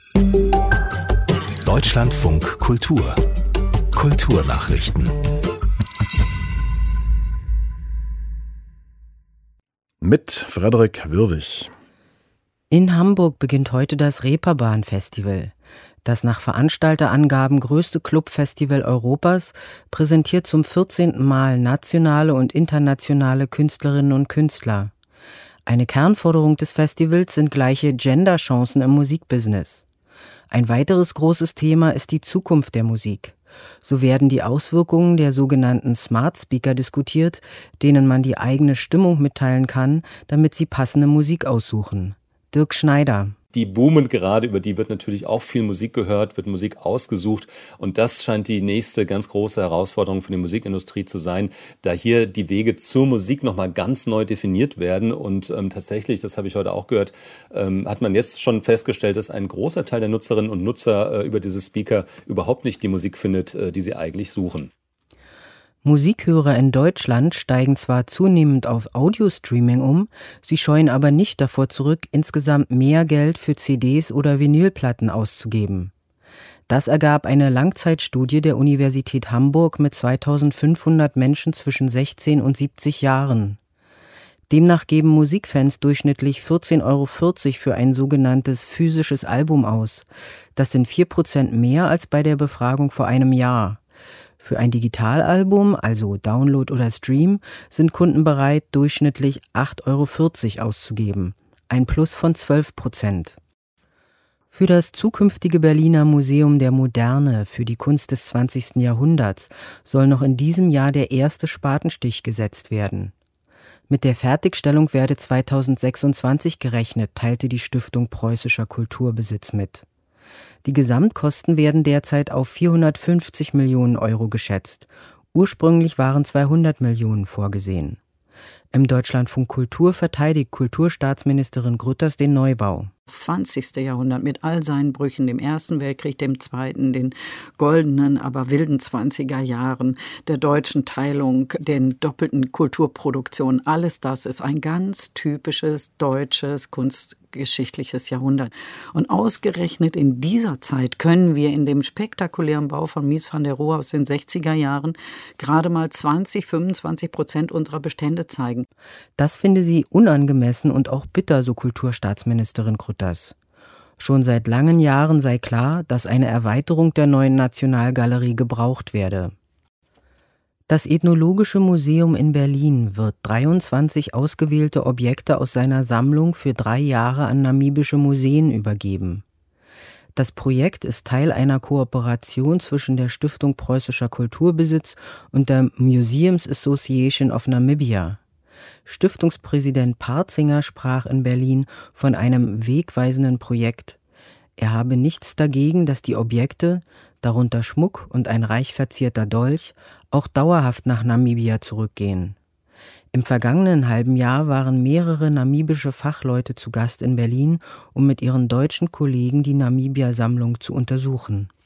Deutschlandfunk Kultur. Kulturnachrichten. Mit Frederik Wirwig. In Hamburg beginnt heute das Reeperbahn-Festival. Das nach Veranstalterangaben größte Clubfestival Europas präsentiert zum 14. Mal nationale und internationale Künstlerinnen und Künstler. Eine Kernforderung des Festivals sind gleiche Genderchancen im Musikbusiness. Ein weiteres großes Thema ist die Zukunft der Musik. So werden die Auswirkungen der sogenannten Smart Speaker diskutiert, denen man die eigene Stimmung mitteilen kann, damit sie passende Musik aussuchen. Dirk Schneider. Die boomen gerade, über die wird natürlich auch viel Musik gehört, wird Musik ausgesucht und das scheint die nächste ganz große Herausforderung für die Musikindustrie zu sein, da hier die Wege zur Musik nochmal ganz neu definiert werden und tatsächlich, das habe ich heute auch gehört, hat man jetzt schon festgestellt, dass ein großer Teil der Nutzerinnen und Nutzer über diese Speaker überhaupt nicht die Musik findet, die sie eigentlich suchen. Musikhörer in Deutschland steigen zwar zunehmend auf Audio-Streaming um, sie scheuen aber nicht davor zurück, insgesamt mehr Geld für CDs oder Vinylplatten auszugeben. Das ergab eine Langzeitstudie der Universität Hamburg mit 2500 Menschen zwischen 16 und 70 Jahren. Demnach geben Musikfans durchschnittlich 14,40 € für ein sogenanntes physisches Album aus. Das sind 4% mehr als bei der Befragung vor einem Jahr. Für ein Digitalalbum, also Download oder Stream, sind Kunden bereit, durchschnittlich 8,40 € auszugeben. Ein Plus von 12%. Für das zukünftige Berliner Museum der Moderne für die Kunst des 20. Jahrhunderts soll noch in diesem Jahr der erste Spatenstich gesetzt werden. Mit der Fertigstellung werde 2026 gerechnet, teilte die Stiftung Preußischer Kulturbesitz mit. Die Gesamtkosten werden derzeit auf 450 Millionen € geschätzt. Ursprünglich waren 200 Millionen vorgesehen. Im Deutschlandfunk Kultur verteidigt Kulturstaatsministerin Grütters den Neubau. Das 20. Jahrhundert mit all seinen Brüchen, dem Ersten Weltkrieg, dem Zweiten, den goldenen, aber wilden 20er Jahren, der deutschen Teilung, den doppelten Kulturproduktionen, alles das ist ein ganz typisches deutsches kunstgeschichtliches Jahrhundert. Und ausgerechnet in dieser Zeit können wir in dem spektakulären Bau von Mies van der Rohe aus den 60er Jahren gerade mal 20-25% unserer Bestände zeigen. Das finde sie unangemessen und auch bitter, so Kulturstaatsministerin Grütters. Schon seit langen Jahren sei klar, dass eine Erweiterung der neuen Nationalgalerie gebraucht werde. Das Ethnologische Museum in Berlin wird 23 ausgewählte Objekte aus seiner Sammlung für 3 Jahre an namibische Museen übergeben. Das Projekt ist Teil einer Kooperation zwischen der Stiftung Preußischer Kulturbesitz und der Museums Association of Namibia. Stiftungspräsident Partzinger sprach in Berlin von einem wegweisenden Projekt. Er habe nichts dagegen, dass die Objekte, darunter Schmuck und ein reich verzierter Dolch, auch dauerhaft nach Namibia zurückgehen. Im vergangenen halben Jahr waren mehrere namibische Fachleute zu Gast in Berlin, um mit ihren deutschen Kollegen die Namibia-Sammlung zu untersuchen.